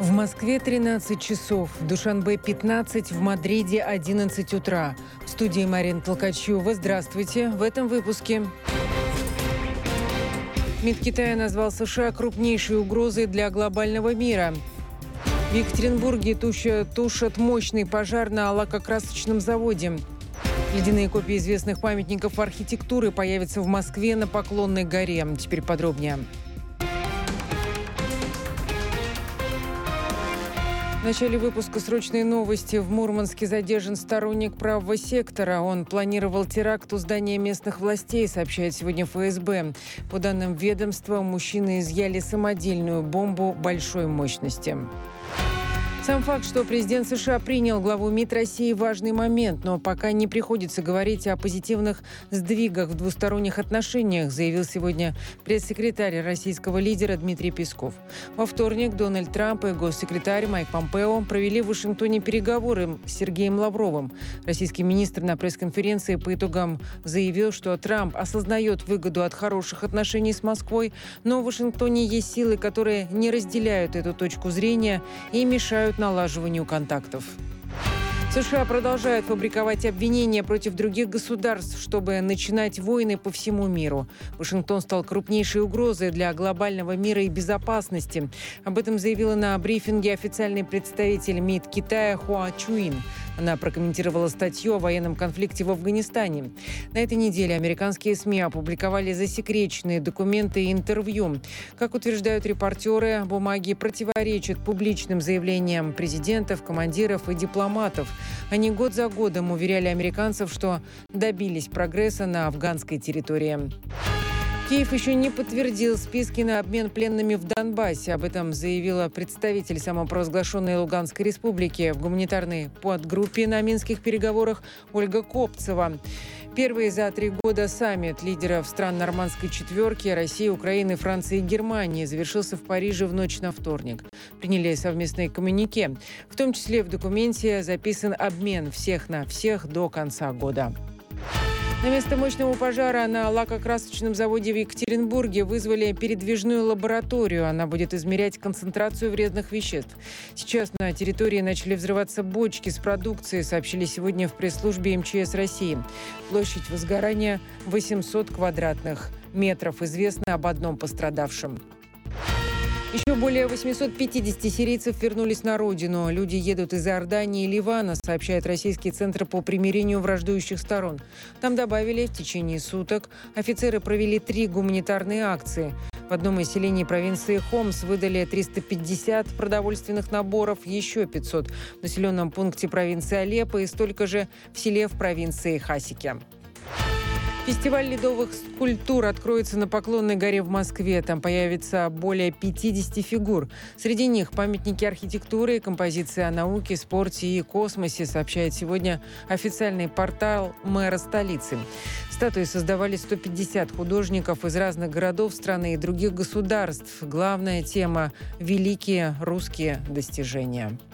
В Москве 13 часов, в Душанбе 15, в Мадриде 11 утра. В студии Марина Толкачева. Здравствуйте. В этом выпуске. МИД Китая назвал США крупнейшей угрозой для глобального мира. В Екатеринбурге тушат мощный пожар на лакокрасочном заводе. Ледяные копии известных памятников архитектуры появятся в Москве на Поклонной горе. Теперь подробнее. В начале выпуска срочные новости. В Мурманске задержан сторонник правого сектора. Он планировал теракт у здания местных властей, сообщает сегодня ФСБ. По данным ведомства, мужчины изъяли самодельную бомбу большой мощности. Сам факт, что президент США принял главу МИД России, важный момент, но пока не приходится говорить о позитивных сдвигах в двусторонних отношениях, заявил сегодня пресс-секретарь российского лидера Дмитрий Песков. Во вторник Дональд Трамп и госсекретарь Майк Помпео провели в Вашингтоне переговоры с Сергеем Лавровым. Российский министр на пресс-конференции по итогам заявил, что Трамп осознает выгоду от хороших отношений с Москвой, но в Вашингтоне есть силы, которые не разделяют эту точку зрения и мешают налаживанию контактов. США продолжают фабриковать обвинения против других государств, чтобы начинать войны по всему миру. Вашингтон стал крупнейшей угрозой для глобального мира и безопасности. Об этом заявила на брифинге официальный представитель МИД Китая Хуа Чуин. Она прокомментировала статью о военном конфликте в Афганистане. На этой неделе американские СМИ опубликовали засекреченные документы и интервью. Как утверждают репортеры, бумаги противоречат публичным заявлениям президентов, командиров и дипломатов. Они год за годом уверяли американцев, что добились прогресса на афганской территории. Киев еще не подтвердил списки на обмен пленными в Донбассе. Об этом заявила представитель самопровозглашенной Луганской республики в гуманитарной подгруппе на минских переговорах Ольга Копцева. Первый за 3 года саммит лидеров стран нормандской четверки России, Украины, Франции и Германии завершился в Париже в ночь на вторник. Приняли совместные коммюнике. В том числе в документе записан обмен всех на всех до конца года. На место мощного пожара на лакокрасочном заводе в Екатеринбурге вызвали передвижную лабораторию. Она будет измерять концентрацию вредных веществ. Сейчас на территории начали взрываться бочки с продукцией, сообщили сегодня в пресс-службе МЧС России. Площадь возгорания 800 квадратных метров. Известно об одном пострадавшем. Еще более 850 сирийцев вернулись на родину. Люди едут из Иордании и Ливана, сообщает Российский центр по примирению враждующих сторон. Там добавили, в течение суток офицеры провели 3 гуманитарные акции. В одном из селений провинции Хомс выдали 350 продовольственных наборов, еще 500 в населенном пункте провинции Алеппо и столько же в селе в провинции Хасики. Фестиваль ледовых скульптур откроется на Поклонной горе в Москве. Там появится более 50 фигур. Среди них памятники архитектуры, композиции о науке, спорте и космосе, сообщает сегодня официальный портал мэра столицы. Статуи создавали 150 художников из разных городов страны и других государств. Главная тема – великие русские достижения.